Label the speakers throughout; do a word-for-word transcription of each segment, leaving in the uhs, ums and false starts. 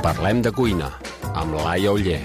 Speaker 1: Parlem de cuina, amb Laia Oller.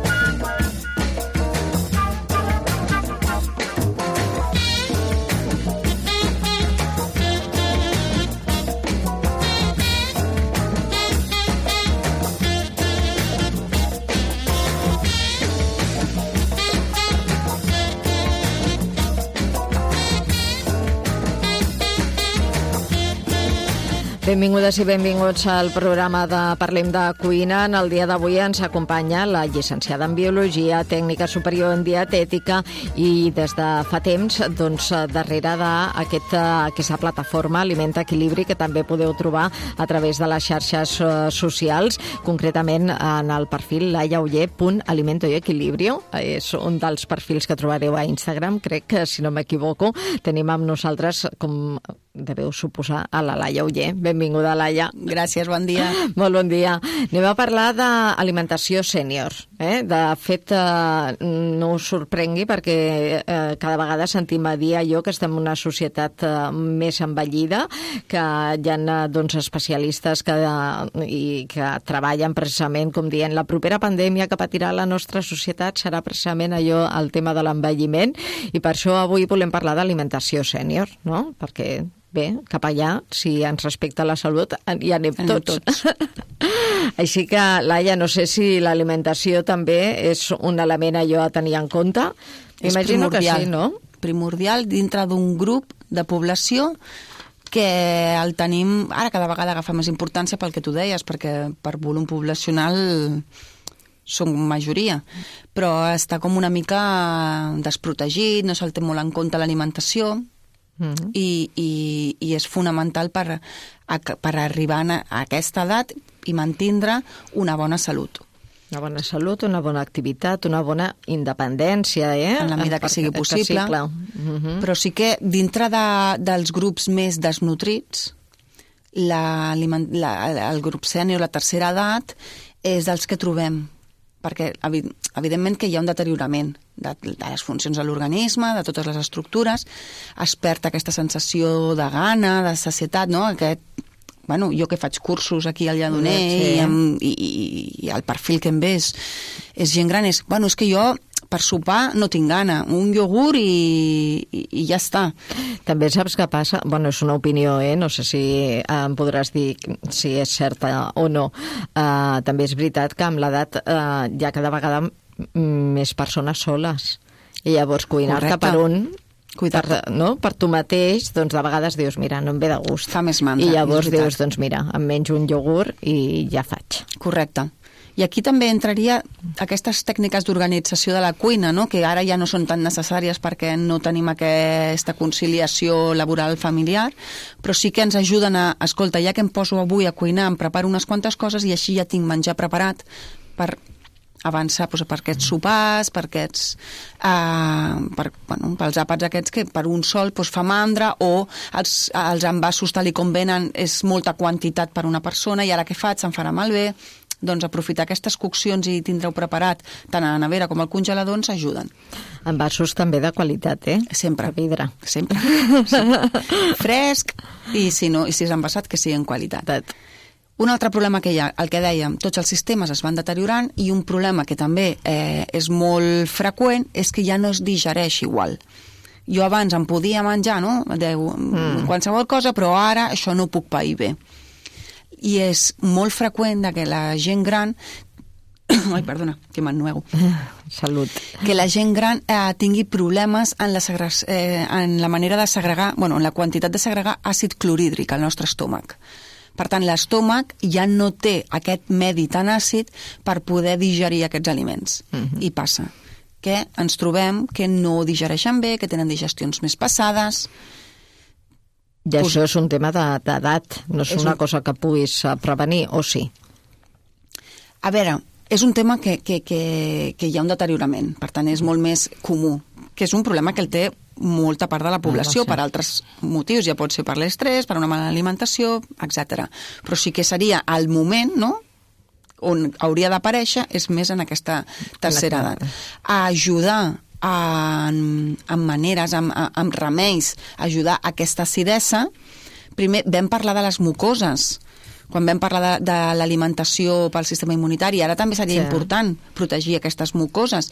Speaker 2: Benvingudes i benvinguts al programa de Parlem de Cuina. En el dia d'avui ens acompanya la llicenciada en Biologia, tècnica superior en dietètica i des de fa temps, doncs, darrere d'aquesta plataforma Aliment Equilibri, que també podeu trobar a través de les xarxes socials, concretament en el perfil laiaoller punt alimento y equilibrio. És un dels perfils que trobareu a Instagram, crec que, si no m'equivoco, tenim amb nosaltres, com deveu suposar, a la Laia Oller. Benvinguda, Laia.
Speaker 3: Gràcies, bon dia.
Speaker 2: Molt bon dia. Anem a parlar d'alimentació sènior. Eh? De fet, eh, no us sorprengui perquè eh, cada vegada sentim a dir allò que estem en una societat eh, més envellida, que hi ha doncs, especialistes que, eh, i que treballen precisament, com dient, la propera pandèmia que patirà la nostra societat serà precisament allò, el tema de l'envelliment, i per això avui volem parlar d'alimentació sènior, no? Perquè bé, cap allà, si ens respecta la salut, hi anem tots.
Speaker 3: tots.
Speaker 2: Així que, Laia, no sé si l'alimentació també és un element allò a tenir en compte. Imagino que sí, no?
Speaker 3: Primordial dintre d'un grup de població que el tenim, ara cada vegada agafa més importància pel que tu deies, perquè per volum poblacional som majoria, però està com una mica desprotegit, no se'l té molt en compte l'alimentació. Mm-hmm. I, i, i és fonamental per, a, per arribar a aquesta edat i mantindre una bona salut.
Speaker 2: Una bona salut, una bona activitat, una bona independència, eh?
Speaker 3: En la mida que sigui possible.
Speaker 2: Que sí, clar. Mm-hmm.
Speaker 3: Però sí que dintre de, dels grups més desnutrits, la, la, el grup sènior, la tercera edat, és dels que trobem, perquè evidentment que hi ha un deteriorament de, de les funcions de l'organisme, de totes les estructures, es perd aquesta sensació de gana, de sacietat, no? Aquest, bueno, jo que faig cursos aquí al Lledoner, sí. i, amb, i, i, i el perfil que em ve és, és gent gran, és, bueno, és que jo per sopar no tinc gana, un iogurt i, i, i ja està.
Speaker 2: També saps què passa? Bueno, és una opinió, eh? No sé si em podràs dir si és certa o no. Uh, també és veritat que amb l'edat uh, hi ha cada vegada més persones soles. I llavors cuinar-te per un... Per, no? Per tu mateix, doncs de vegades dius, mira, no em ve de gust.
Speaker 3: Fa més mandra.
Speaker 2: I llavors dius, doncs mira, em menjo un iogurt i ja faig.
Speaker 3: Correcte. I aquí també entraria aquestes tècniques d'organització de la cuina, no? Que ara ja no són tan necessàries perquè no tenim aquesta conciliació laboral familiar, però sí que ens ajuden a, escolta, ja que em poso avui a cuinar, em preparo unes quantes coses i així ja tinc menjar preparat per avançar doncs, per aquests sopars, per aquests eh, per, bueno, pels àpats aquests que per un sol doncs, fa mandra, o els, els envasos tal i com venen és molta quantitat per una persona i ara què faig? Se'm farà malbé. Doncs aprofitar aquestes coccions i tindreu preparat tant a la nevera com al congelador ens ajuden.
Speaker 2: Envasos també de qualitat, eh?
Speaker 3: Sempre.
Speaker 2: De vidre.
Speaker 3: Sempre. Sí. Fresc i si, no, i si és envasat que sigui en qualitat. Un altre problema que hi ha, el que dèiem, tots els sistemes es van deteriorant i un problema que també eh, és molt freqüent és que ja no es digereix igual. Jo abans em podia menjar, no? Deu, mm. qualsevol cosa, però ara això no ho puc pair bé. I és molt freqüent que la gent gran... Ai, perdona, que m'ennuego.
Speaker 2: Salut.
Speaker 3: Que la gent gran eh, tingui problemes en la, segre... eh, en la manera de segregar, bueno, en la quantitat de segregar àcid clorhídric al nostre estómac. Per tant, l'estómac ja no té aquest medi tan àcid per poder digerir aquests aliments. Uh-huh. I passa que ens trobem que no digereixen bé, que tenen digestions més passades.
Speaker 2: I això és un tema d'edat, no és, és una un... cosa que puguis prevenir, o sí?
Speaker 3: A veure, és un tema que, que, que, que hi ha un deteriorament, per tant és molt més comú, que és un problema que el té molta part de la població, ah, no sé. Per altres motius, ja pot ser per l'estrès, per una mala alimentació, etcètera. Però sí que seria el moment, no?, on hauria d'aparèixer, és més en aquesta tercera edat. A ajudar amb, amb maneres, amb, amb remeis, ajudar a aquesta acidesa. Primer vam parlar de les mucoses. quan vam parlar de, de l'alimentació pel sistema immunitari, ara també seria sí. important protegir aquestes mucoses.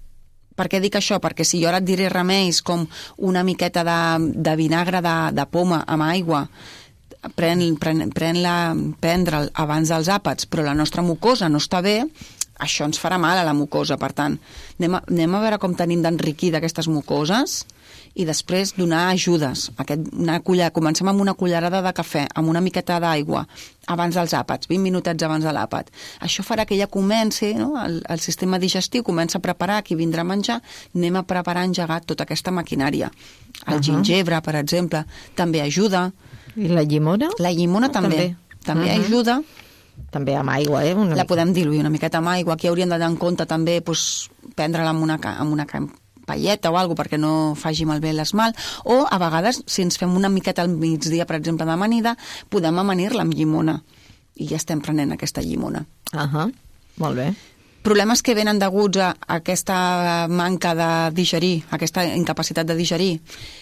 Speaker 3: Per què dic això? Perquè si jo ara et diré remeis com una miqueta de, de vinagre de, de poma amb aigua, pren, pren, pren la, prendre'l abans dels àpats, però la nostra mucosa no està bé, això ens farà mal a la mucosa. Per tant, anem a, anem a veure com tenim d'enriquir d'aquestes mucoses i després donar ajudes. Aquest, una cullera, comencem amb una cullerada de cafè, amb una miqueta d'aigua, abans dels àpats, vint minutets abans de l'àpat. Això farà que ja comenci, no? el, el sistema digestiu comença a preparar, qui vindrà a menjar, anem a preparar engegat tota aquesta maquinària. El uh-huh. gingebre, per exemple, també ajuda.
Speaker 2: I la llimona?
Speaker 3: La llimona oh, també. També, també uh-huh. ajuda.
Speaker 2: També amb aigua, eh? Una
Speaker 3: la
Speaker 2: mica.
Speaker 3: Podem diluir una miqueta amb aigua. Aquí hauríem de tenir en compte també doncs, prendre-la amb una, amb una paelleta o alguna cosa perquè no faci malbé l'esmalt. O, a vegades, si ens fem una miqueta al migdia, per exemple, d'amanida, podem amanir-la amb llimona. I ja estem prenent aquesta llimona.
Speaker 2: Ahà, uh-huh. Molt bé.
Speaker 3: Problemes que venen deguts a aquesta manca de digerir, aquesta incapacitat de digerir,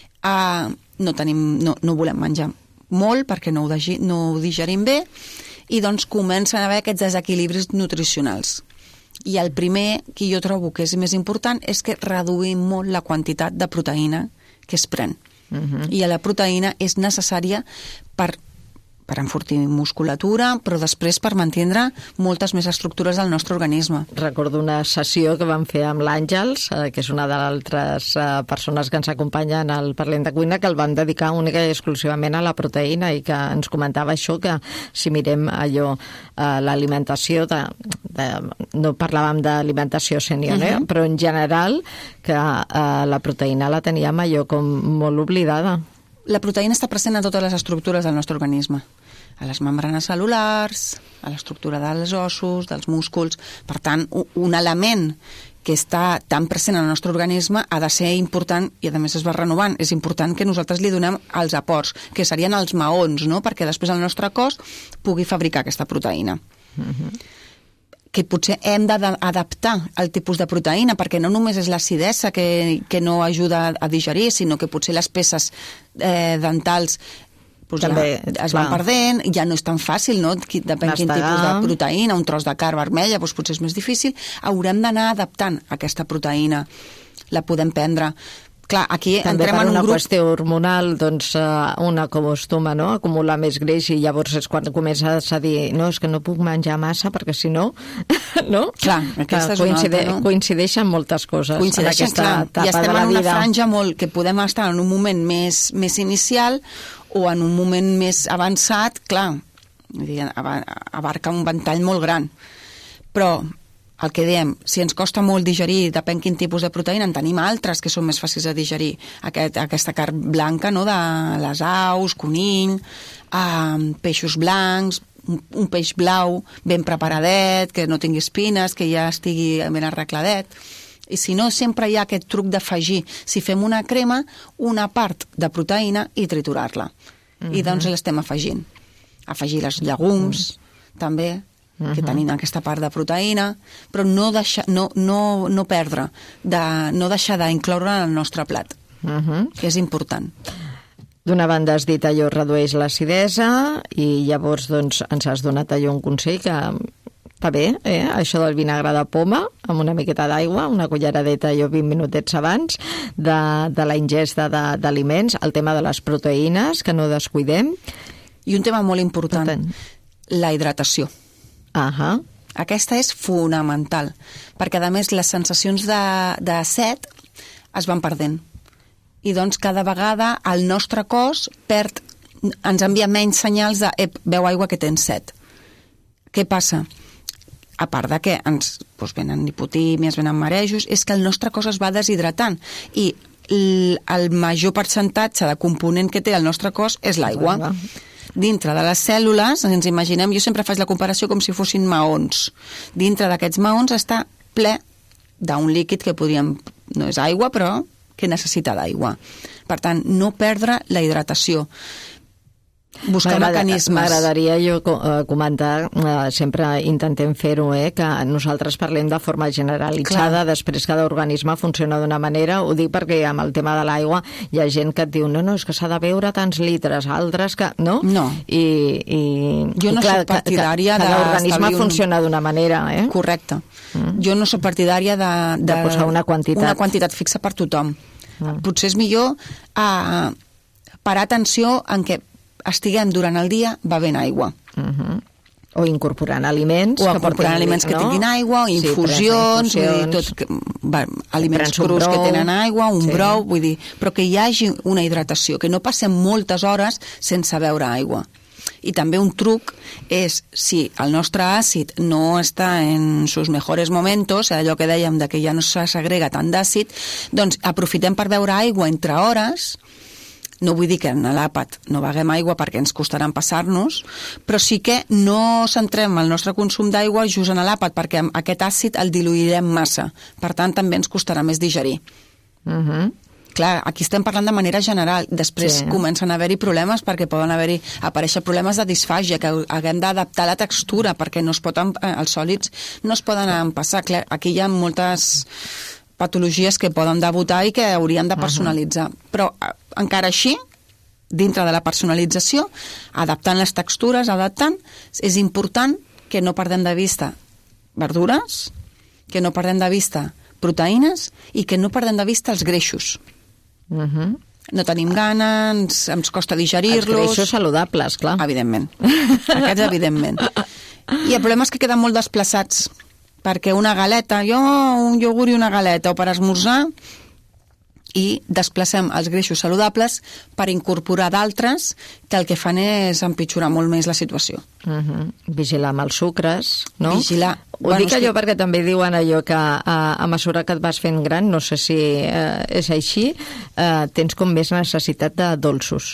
Speaker 3: uh, no, tenim, no, no volem menjar molt perquè no ho, digi, no ho digerim bé, i doncs comencen a haver aquests desequilibris nutricionals. I el primer que jo trobo que és més important és que reduïm molt la quantitat de proteïna que es pren. Uh-huh. I la proteïna és necessària per per enfortir musculatura, però després per mantindre moltes més estructures del nostre organisme.
Speaker 2: Recordo una sessió que vam fer amb l'Àngels, eh, que és una de les altres eh, persones que ens acompanyen al Parlem de Cuina, que el vam dedicar única i exclusivament a la proteïna i que ens comentava això, que si mirem allò, eh, l'alimentació, de, de, no parlàvem d'alimentació sènior, uh-huh. eh, però en general que eh, la proteïna la teníem allò com molt oblidada.
Speaker 3: La proteïna està present a totes les estructures del nostre organisme, a les membranes cel·lulars, a l'estructura dels ossos, dels músculs. Per tant, un element que està tan present en el nostre organisme ha de ser important i, a més, es va renovant. És important que nosaltres li donem els aports, que serien els maons, no? Perquè després el nostre cos pugui fabricar aquesta proteïna. Uh-huh. Que potser hem d'adaptar el tipus de proteïna, perquè no només és l'acidesa que, que no ajuda a digerir, sinó que potser les peces eh, dentals pues, també, ja es van clar. perdent, ja no és tan fàcil, no? Depèn quin tipus de proteïna, un tros de carn vermella, doncs potser és més difícil. Haurem d'anar adaptant aquesta proteïna. La podem prendre. Clar, aquí
Speaker 2: també
Speaker 3: entrem
Speaker 2: per
Speaker 3: en un
Speaker 2: una
Speaker 3: grup...
Speaker 2: qüestió hormonal, doncs una acostuma, no?, a acumular més greix i llavors és quan comences a dir no, és que no puc menjar massa perquè si no, no?
Speaker 3: Clar, aquesta és una altra, no?
Speaker 2: Coincideixen moltes coses en aquesta
Speaker 3: clar,
Speaker 2: etapa
Speaker 3: i estem
Speaker 2: de la
Speaker 3: en una
Speaker 2: vida.
Speaker 3: franja molt que podem estar en un moment més, més inicial o en un moment més avançat, clar, abarca un ventall molt gran. Però el que diem, si ens costa molt digerir, depèn quin tipus de proteïna, en tenim altres que són més fàcils de digerir. Aquest, aquesta carn blanca, no?, de les aus, conill, eh, peixos blancs, un, un peix blau ben preparadet, que no tingui espines, que ja estigui ben arregladet. I si no, sempre hi ha aquest truc d'afegir. Si fem una crema, una part de proteïna i triturar-la. Uh-huh. I doncs l'estem afegint. Afegir els llegums, uh-huh. també, Uh-huh. que tenim aquesta part de proteïna, però no, deixar, no, no, no perdre, de, no deixar d'incloure en el nostre plat, uh-huh. que és important.
Speaker 2: D'una banda has dit allò redueix l'acidesa i llavors doncs, ens has donat allò un consell que està bé, eh? Això del vinagre de poma amb una miqueta d'aigua, una culleradeta allò vint minutets abans de, de la ingesta d'aliments, el tema de les proteïnes, que no descuidem.
Speaker 3: I un tema molt important, Tant. la hidratació.
Speaker 2: Uh-huh.
Speaker 3: Aquesta és fonamental, perquè a més les sensacions de, de set es van perdent. I doncs cada vegada el nostre cos perd, ens envia menys senyals de ep, beu aigua que tens set. Què passa? A part de que ens doncs, venen hipotímies, venen marejos, és que el nostre cos es va deshidratant i el, el major percentatge de component que té el nostre cos és l'aigua. Dintre de les cèl·lules, ens imaginem, jo sempre faig la comparació com si fossin maons. Dintre d'aquests maons està ple d'un líquid que podríem, no és aigua, però que necessita d'aigua. Per tant, no perdre la hidratació. buscar mecanismes.
Speaker 2: M'agradaria jo comentar, sempre intentem fer-ho, eh, que nosaltres parlem de forma generalitzada, Clar. després cada organisme funciona d'una manera, ho dic perquè amb el tema de l'aigua hi ha gent que et diu, no, no, és que s'ha de beure tants litres, altres que... No?
Speaker 3: No.
Speaker 2: I, i,
Speaker 3: jo no
Speaker 2: i clar,
Speaker 3: soc partidària
Speaker 2: de... Cada organisme
Speaker 3: un...
Speaker 2: funciona d'una manera, eh?
Speaker 3: Correcte. Mm. Jo no soc partidària de, de,
Speaker 2: de posar una quantitat.
Speaker 3: Una quantitat fixa per tothom. Mm. Potser és millor uh, parar atenció en què estiguem durant el dia bevent aigua.
Speaker 2: Uh-huh. O incorporant aliments.
Speaker 3: O incorporant que portin, aliments que no? tinguin aigua, o infusions, sí, infusions. Vull dir, tot, que, va, aliments crus que tenen aigua, un sí. brou, vull dir, però que hi hagi una hidratació, que no passem moltes hores sense beure aigua. I també un truc és, si el nostre àcid no està en sus mejores momentos, allò que dèiem de que ja no se segrega tant d'àcid, doncs aprofitem per beure aigua entre hores. No vull dir que en l'àpat no beguem aigua perquè ens costarà passar-nos, però sí que no centrem el nostre consum d'aigua just en l'àpat perquè aquest àcid el diluirem massa. Per tant, també ens costarà més digerir.
Speaker 2: Uh-huh.
Speaker 3: Clar, aquí estem parlant de manera general. Després sí. comencen a haver-hi problemes perquè poden haver-hi aparèixer problemes de disfàgia, que haguem d'adaptar la textura perquè no es poden, els sòlids no es poden empassar. Clar, aquí hi ha moltes patologies que poden debutar i que haurien de personalitzar. Uh-huh. Però encara així, dintre de la personalització, adaptant les textures, adaptant, és important que no perdem de vista verdures, que no perdem de vista proteïnes i que no perdem de vista els greixos.
Speaker 2: Uh-huh.
Speaker 3: No tenim gana, ens, ens costa digerir-los...
Speaker 2: Els greixos saludables, clar.
Speaker 3: Evidentment. Aquests, evidentment. I el problema és que queden molt desplaçats, perquè una galeta, jo un iogurt i una galeta, o per esmorzar, i desplacem els greixos saludables per incorporar d'altres que el que fan és empitjorar molt més la situació.
Speaker 2: Uh-huh. Vigilar amb els sucres, no?
Speaker 3: Vigilar.
Speaker 2: Ho bueno, dic allò que... perquè també diuen allò que a, a mesura que et vas fent gran, no sé si eh, és així, eh, tens com més necessitat de dolços.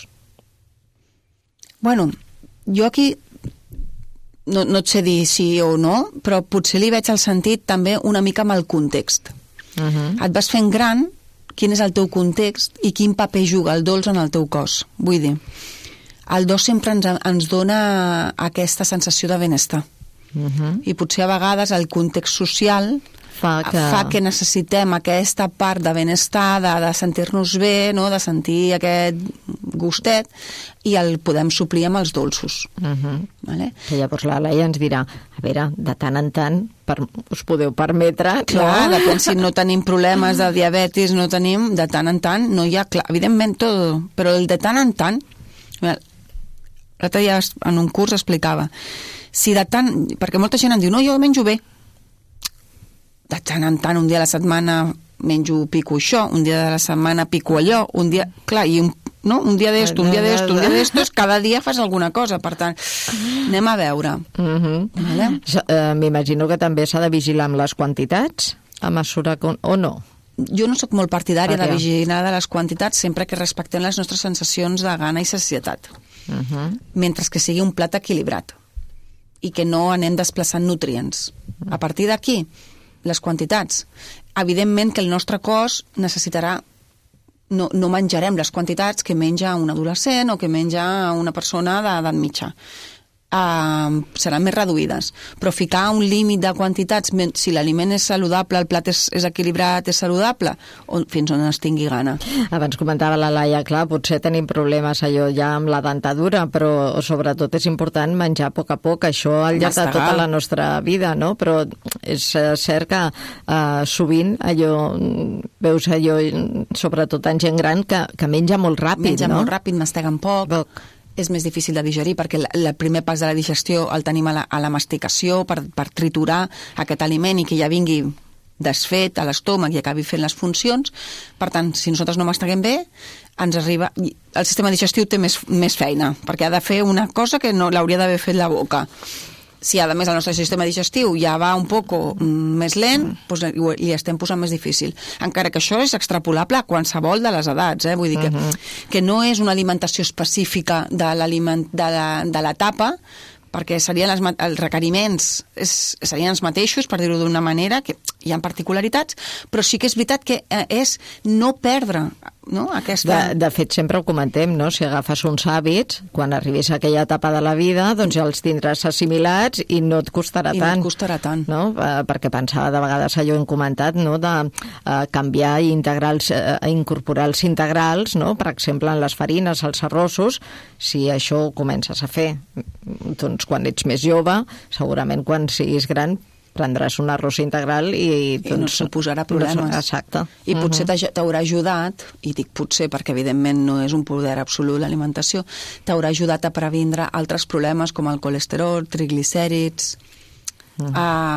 Speaker 3: Bueno, jo aquí no, no et sé dir sí o no, però potser li veig el sentit també una mica amb el context. Uh-huh. Et vas fent gran, quin és el teu context i quin paper juga el dolç en el teu cos. Vull dir, el dolç sempre ens, ens dona aquesta sensació de benestar. Uh-huh. I potser a vegades el context social fa que, fa que necessitem aquesta part de benestar, de, de sentir-nos bé, no? De sentir aquest gustet, i el podem suplir amb els dolços.
Speaker 2: Uh-huh.
Speaker 3: Vale?
Speaker 2: Que llavors la Laia ens dirà, a veure, de tant en tant per, us podeu permetre...
Speaker 3: Clar, no? Depèn si no tenim problemes de diabetis, no tenim, de tant en tant, no hi ha... Clar, evidentment tot, però el de tant en tant... L'altre dia en un curs explicava, si de tant... Perquè molta gent em diu, no, jo menjo bé. De tant en tant, un dia a la setmana menjo pico això, un dia de la setmana pico allò, un dia... Clar, i un, no? un dia d'esto, un dia d'esto, un dia d'esto, cada dia fas alguna cosa, per tant, anem a veure.
Speaker 2: Uh-huh. Vale? Uh, M'imagino que també s'ha de vigilar amb les quantitats, a mesura que... o no?
Speaker 3: Jo no sóc molt partidària de vigilar de les quantitats sempre que respectem les nostres sensacions de gana i sacietat. Uh-huh. Mentre que sigui un plat equilibrat i que no anem desplaçant nutrients. A partir d'aquí, les quantitats. Evidentment que el nostre cos necessitarà... No, no menjarem les quantitats que menja un adolescent o que menja una persona d'edat mitja. Uh, seran més reduïdes, però ficar un límit de quantitats, si l'aliment és saludable, el plat és, és equilibrat, és saludable, o fins on es tingui gana.
Speaker 2: Abans comentava la Laia, clar, potser tenim problemes allò ja amb la dentadura, però sobretot és important menjar a poc a poc, això al llarg de tota la nostra vida, no? Però és cert que uh, sovint allò, veus allò, sobretot en gent gran, que, que menja molt ràpid,
Speaker 3: menja
Speaker 2: no?
Speaker 3: molt ràpid, masteguen poc. poc. És més difícil de digerir perquè el primer pas de la digestió el tenim a la, a la masticació per, per triturar aquest aliment i que ja vingui desfet a l'estómac i acabi fent les funcions. Per tant, si nosaltres no masteguem bé, ens arriba... El sistema digestiu té més, més feina perquè ha de fer una cosa que no l'hauria d'haver fet la boca. Si a més el nostre sistema digestiu ja va un poc més lent, doncs li estem posant més difícil. Encara que això és extrapolable a qualsevol de les edats, eh? Vull dir que, uh-huh. que no és una alimentació específica de l'aliment de la, de l'etapa, perquè serien les, els requeriments és, serien els mateixos, per dir-ho d'una manera, que hi ha particularitats, però sí que és veritat que és no perdre no? Aquesta...
Speaker 2: De, de fet, sempre ho comentem, no? Si agafes uns hàbits, quan arribis a aquella etapa de la vida, doncs ja els tindràs assimilats i no et costarà
Speaker 3: I
Speaker 2: tant.
Speaker 3: no et costarà tant.
Speaker 2: No? Eh, perquè pensava, de vegades allò hem comentat, no? de eh, canviar i integrar els, eh, incorporar els integrals, no? Per exemple, en les farines, els arrossos, si això ho comences a fer doncs quan ets més jove, segurament quan siguis gran prendràs un arròs integral i... Doncs,
Speaker 3: I no et suposarà problemes.
Speaker 2: No, exacte.
Speaker 3: I potser
Speaker 2: uh-huh.
Speaker 3: t'haurà ajudat, i dic potser perquè evidentment no és un poder absolut l'alimentació, t'haurà ajudat a previndre altres problemes com el colesterol, triglicèrids, uh-huh.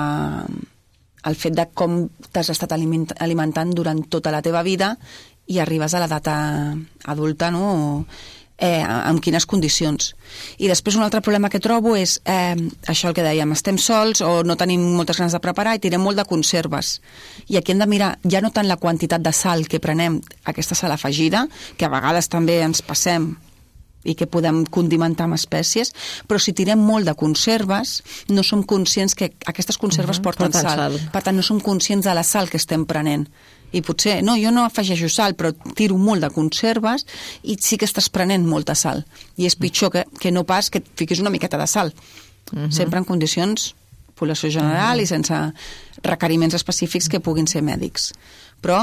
Speaker 3: eh, el fet de com t'has estat alimentant durant tota la teva vida i arribes a l'edat adulta, no?, Eh, en quines condicions. I després un altre problema que trobo és eh, això el que dèiem, estem sols o no tenim moltes ganes de preparar i tirem molt de conserves. I aquí hem de mirar ja no tant la quantitat de sal que prenem, aquesta sal afegida, que a vegades també ens passem i que podem condimentar amb espècies, però si tirem molt de conserves, no som conscients que aquestes conserves uh-huh, porten, porten sal. sal. Per tant, no som conscients de la sal que estem prenent. I potser, no, jo no afegeixo sal, però tiro molt de conserves i sí que estàs prenent molta sal. I és pitjor que, que no pas que et fiquis una miqueta de sal. Uh-huh. Sempre en condicions, població general uh-huh. i sense requeriments específics que puguin ser mèdics. Però,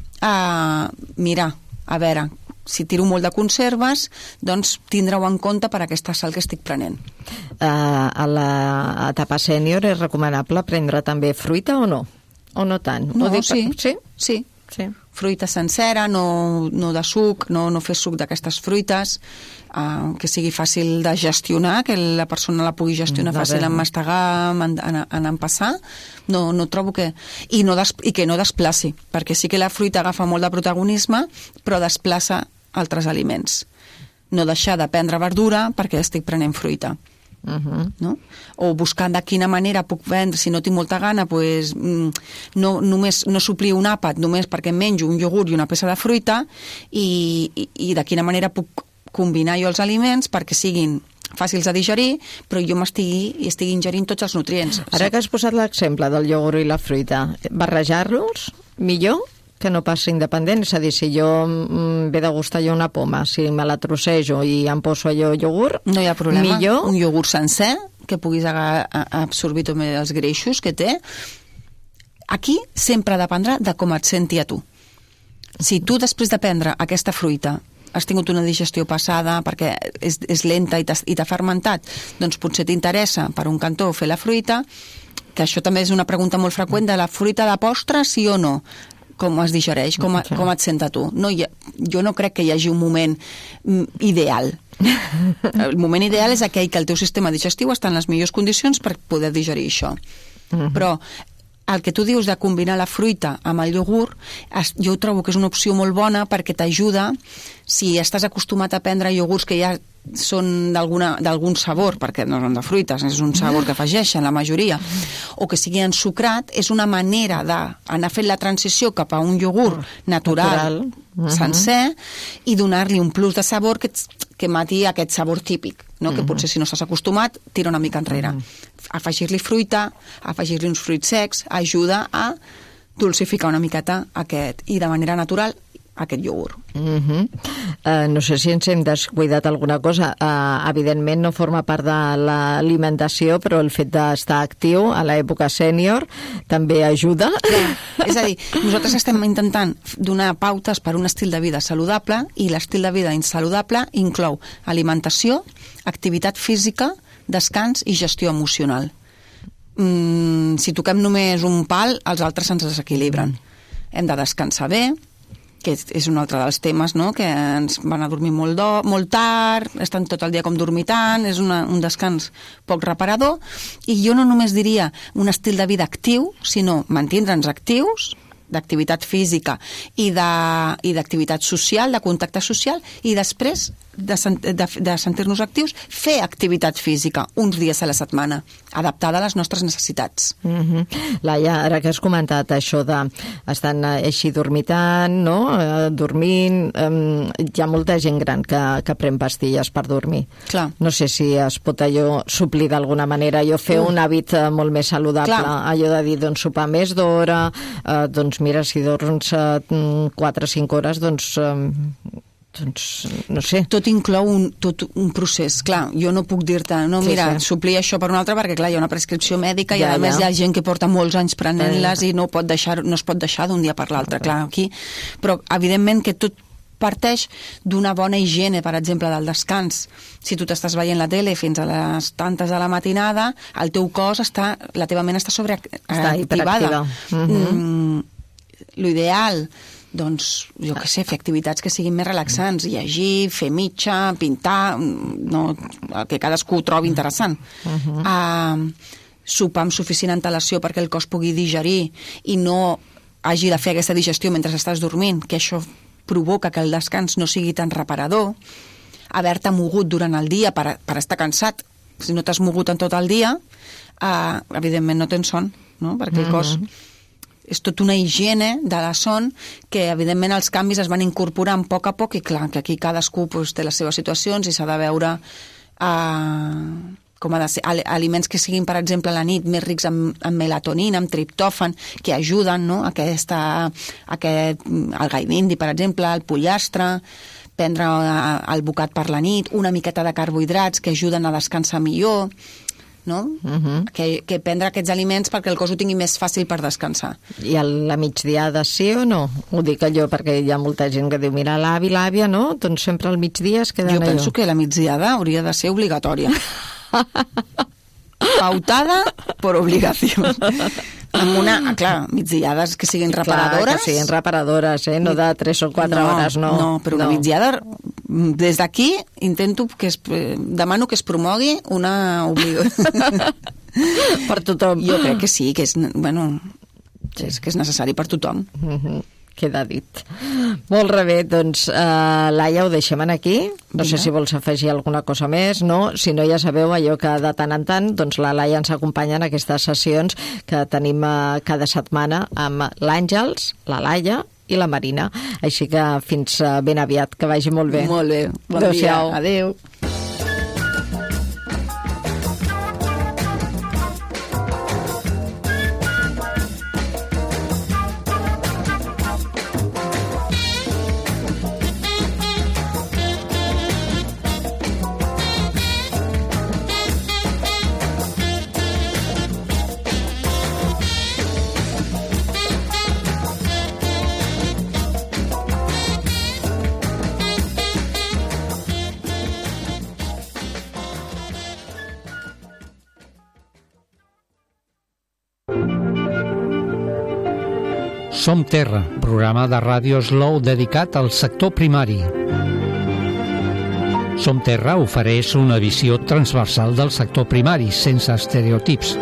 Speaker 3: uh, mira, a veure, si tiro molt de conserves, doncs tindreu en compte per aquesta sal que estic prenent.
Speaker 2: Uh, a l'etapa sènior és recomanable prendre també fruita o no? O no tant?
Speaker 3: No,
Speaker 2: o dic,
Speaker 3: sí,
Speaker 2: sí,
Speaker 3: sí.
Speaker 2: sí.
Speaker 3: Fruita sencera, no, no de suc, no, no fer suc d'aquestes fruites, uh, que sigui fàcil de gestionar, que la persona la pugui gestionar, mm, fàcil en mastegar, en, en, en empassar. No, no trobo que... I, no des, I que no desplaci, perquè sí que la fruita agafa molt de protagonisme, però desplaça altres aliments. No deixar de prendre verdura perquè estic prenent fruita. Uh-huh. No? O buscant de quina manera puc vendre, si no tinc molta gana, pues, no, només, no suplir un àpat només perquè menjo un iogurt i una peça de fruita i, i, i de quina manera puc combinar jo els aliments perquè siguin fàcils de digerir, però jo m'estigui i estigui ingerint tots els nutrients.
Speaker 2: Ara que has posat l'exemple del iogurt i la fruita, barrejar-los millor que no pas independent, és a dir, si jo mm, ve de gustar jo una poma, si me la trossejo i em poso allò iogurt,
Speaker 3: no hi ha problema.
Speaker 2: Millor...
Speaker 3: Un iogurt sencer, que puguis absorbir també els greixos que té. Aquí sempre dependrà de com et senti a tu. Si tu després de prendre aquesta fruita has tingut una digestió passada perquè és, és lenta i t'ha fermentat, doncs potser t'interessa per un cantó fer la fruita, que això també és una pregunta molt freqüent de la fruita de postre, sí o no? Com es digereix, com, a, com et sent a tu. No hi ha, jo no crec que hi hagi un moment mm, ideal. El moment ideal és aquell que el teu sistema digestiu està en les millors condicions per poder digerir això. Uh-huh. Però el que tu dius de combinar la fruita amb el iogurt, jo trobo que és una opció molt bona perquè t'ajuda, si estàs acostumat a prendre iogurts que ja són d'algun sabor, perquè no són de fruites, és un sabor que afegeixen la majoria, o que sigui ensucrat, és una manera d'anar fent la transició cap a un iogurt natural, natural. sencer, uh-huh. i donar-li un plus de sabor que, que mati aquest sabor típic, no? Uh-huh. Que potser si no estàs acostumat, tira una mica enrere. Uh-huh. Afegir-li fruita, afegir-li uns fruits secs, ajuda a dulcificar una miqueta aquest, i de manera natural, aquest iogurt.
Speaker 2: Uh-huh. uh, no sé si ens hem descuidat alguna cosa. Uh, evidentment no forma part de l'alimentació, però el fet d'estar actiu a l'època sènior també ajuda.
Speaker 3: Clar. És a dir, nosaltres estem intentant donar pautes per un estil de vida saludable, i l'estil de vida insaludable inclou alimentació, activitat física, descans i gestió emocional. Mm, si toquem només un pal, els altres ens desequilibren. Hem de descansar bé, que és un altre dels temes, no? Que ens van a dormir molt, do, molt tard, estan tot el dia com dormitant, és una, un descans poc reparador, i jo no només diria un estil de vida actiu, sinó mantindre'ns actius, d'activitat física i d'activitat social, de contacte social, i després de, de, de sentir-nos actius, fer activitat física uns dies a la setmana, adaptada a les nostres necessitats.
Speaker 2: Mm-hmm. Laia, ara que has comentat això de estan així dormitant, no? Eh, dormint, eh, hi ha molta gent gran que, que pren pastilles per dormir.
Speaker 3: Clar.
Speaker 2: No sé si es pot allò suplir d'alguna manera, allò fer uh. un hàbit eh, molt més saludable, Clar. allò de dir, doncs, sopar més d'hora, eh, doncs, mira, si dorms eh, quatre o cinc hores, doncs... Eh, doncs, no sé.
Speaker 3: Tot inclou un, tot un procés, clar, jo no puc dir-te, no, mira, sí, sí. suplir això per un altre, perquè clar, hi ha una prescripció mèdica ja, i a ja. més hi ha gent que porta molts anys prenent-les ja. i no, pot deixar, no es pot deixar d'un dia per l'altre, clar, aquí, però evidentment que tot parteix d'una bona higiene, per exemple, del descans. Si tu t'estàs veient la tele fins a les tantes de la matinada, el teu cos està, la teva ment està sobreactivada. Mm-hmm. Mm, l'ideal, doncs, jo què sé, fer activitats que siguin més relaxants, llegir, fer mitja, pintar, no, el que cadascú trobi interessant. Uh-huh. Uh, sopar amb suficient antelació perquè el cos pugui digerir i no hagi de fer aquesta digestió mentre estàs dormint, que això provoca que el descans no sigui tan reparador. Haver-te mogut durant el dia per, per estar cansat. Si no t'has mogut en tot el dia, uh, evidentment no tens son, no? Perquè el cos... Uh-huh. És tot una higiene de la son que, evidentment, els canvis es van incorporant a poc a poc i, clar, que aquí cadascú pues, té les seves situacions i s'ha de veure eh, com ha de ser. Aliments que siguin, per exemple, a la nit més rics en, en melatonina, en triptòfan, que ajuden, no? Aquesta, aquest, el gai d'indi, per exemple, el pollastre, prendre el bocat per la nit, una miqueta de carbohidrats que ajuden a descansar millor, no? Uh-huh. que, que prendre aquests aliments perquè el cos ho tingui més fàcil per descansar.
Speaker 2: I a la migdiada sí o no? Ho dic allò perquè hi ha molta gent que diu, mira, l'avi, l'àvia, no? Doncs sempre al migdia es queden
Speaker 3: jo
Speaker 2: allò.
Speaker 3: Jo penso que la migdiada hauria de ser obligatòria. Pautada per obligació. Amb una, clar, migdiades que siguin reparadores.
Speaker 2: Clar, que siguin reparadores, eh? No de tres o quatre
Speaker 3: no,
Speaker 2: hores, no.
Speaker 3: No, però una no. migdiada, des d'aquí intento que es, demano que es promogui una obligació.
Speaker 2: Per tothom.
Speaker 3: Jo crec que sí, que és, bueno, és, que és necessari per tothom.
Speaker 2: Mhm. Queda dit. Molt bé, doncs, uh, Laia, ho deixem aquí. No sé si vols afegir alguna cosa més, no? Si no, ja sabeu allò que de tant en tant doncs la Laia ens acompanya en aquestes sessions que tenim uh, cada setmana amb l'Àngels, la Laia i la Marina. Així que fins uh, ben aviat, que vagi molt bé.
Speaker 3: Molt bé, bon dia. Adéu.
Speaker 4: Som Terra, programa de ràdio Slow dedicat al sector primari. Som Terra ofereix una visió transversal del sector primari, sense estereotips.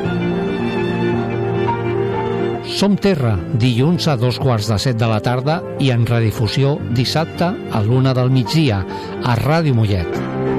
Speaker 4: Som Terra, dilluns a dos quarts de set de la tarda i en redifusió dissabte a l'una del migdia, a Ràdio Mollet.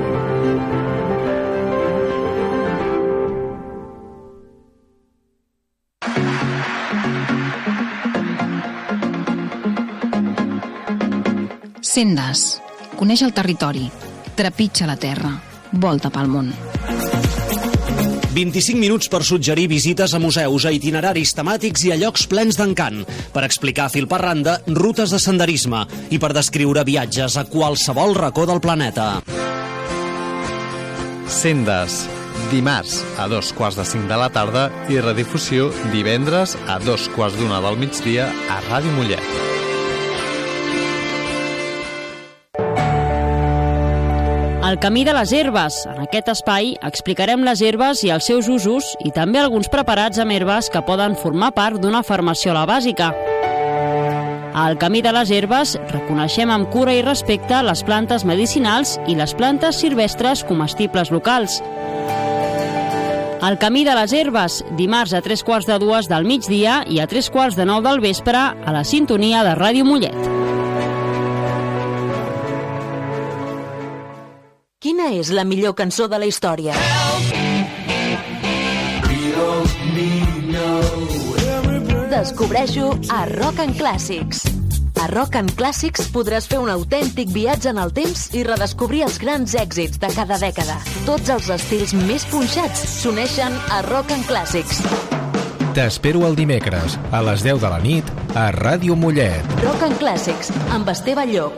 Speaker 5: Sendes. Coneix el territori. Trepitja la terra. Volta pel món.
Speaker 6: vint-i-cinc minuts per suggerir visites a museus, a itineraris temàtics i a llocs plens d'encant, per explicar fil per randa rutes de senderisme i per descriure viatges a qualsevol racó del planeta.
Speaker 7: Sendes. Dimarts a dos quarts de cinc de la tarda i redifusió divendres a dos quarts d'una del migdia a Ràdio Mollet.
Speaker 8: El camí de les herbes. En aquest espai explicarem les herbes i els seus usos i també alguns preparats amb herbes que poden formar part d'una farmaciola bàsica. Al camí de les herbes reconeixem amb cura i respecte les plantes medicinals i les plantes silvestres comestibles locals. El camí de les herbes, dimarts a tres quarts de dues del migdia i a tres quarts de nou del vespre a la sintonia de Ràdio Mollet.
Speaker 9: Quina és la millor cançó de la història? Descobreixo a Rock and Classics. A Rock and Classics podràs fer un autèntic viatge en el temps i redescobrir els grans èxits de cada dècada. Tots els estils més punxats s'uneixen a Rock and Classics.
Speaker 10: T'espero el dimecres, a les deu de la nit, a Ràdio Mollet.
Speaker 9: Rock and Classics, amb Esteve Llop.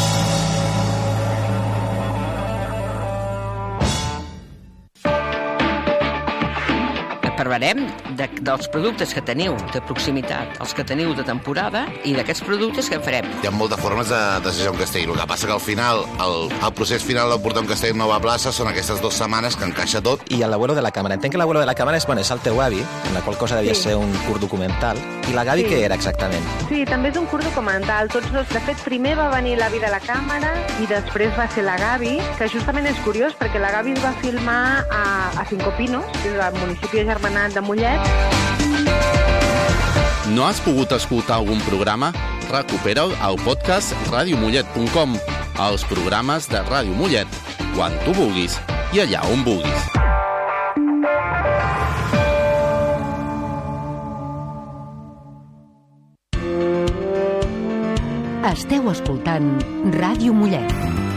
Speaker 11: Parlarem de, dels productes que teniu de proximitat, els que teniu de temporada, i d'aquests productes que en farem.
Speaker 12: Hi ha moltes formes de desitjar un castell. El que passa que al final, el, el procés final de portar un castell a nova plaça són aquestes dues setmanes que encaixa tot.
Speaker 13: I l'abuelo de la càmera. Entenc que l'abuelo de la càmera és, bueno, és el teu avi, en la qual cosa devia sí. ser un curt documental. I la Gavi, sí. què era exactament?
Speaker 14: Sí, també és un curt documental. Tots dos, de fet, primer va venir l'avi de la càmera i després va ser la Gavi, que justament és curiós perquè la Gavi es va filmar a, a Cinco Pinos, que és el municipi germanat de Mollet.
Speaker 15: No has pogut escoltar algun programa? Recupera'l al podcast ràdio mollet punt com, als programes de Ràdio Mollet, quan tu vulguis i allà on vulguis.
Speaker 16: Esteu escoltant Ràdio Mollet.